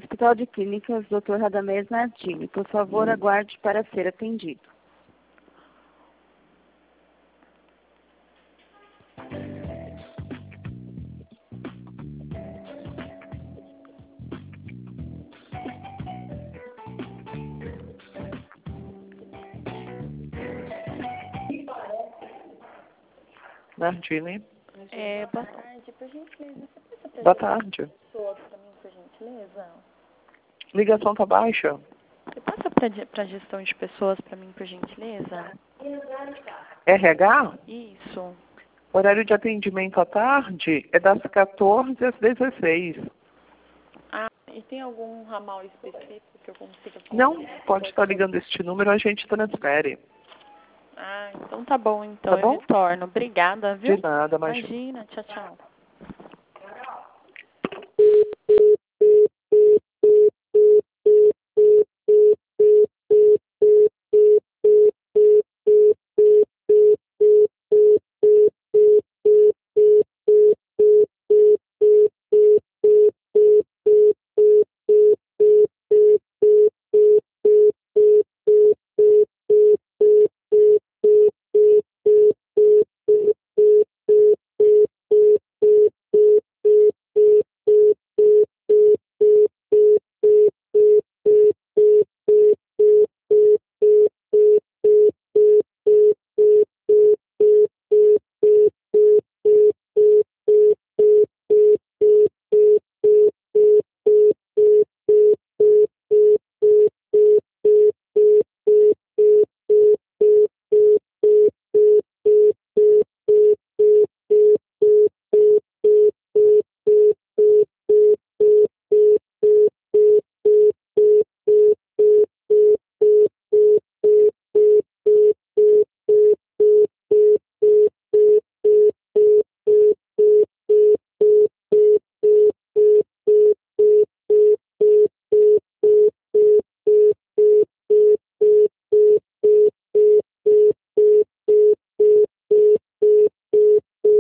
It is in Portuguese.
Hospital de Clínicas, Dr. Radamés Nardini. Por favor, aguarde para ser atendido. Nardini. Boa tarde, por gentileza. Você passa Boa tarde. pessoas para mim, por gentileza? Ligação tá baixa? Você passa para gestão de pessoas para mim, por gentileza? RH? Isso. Horário de atendimento à tarde é das 14 às 16. Ah, e tem algum ramal específico que eu consiga falar? Não, pode estar ligando este número, a gente transfere. Ah, então tá bom, então Tá bom? eu retorno. Obrigada, viu? De nada, imagina. Imagina, tchau, tchau.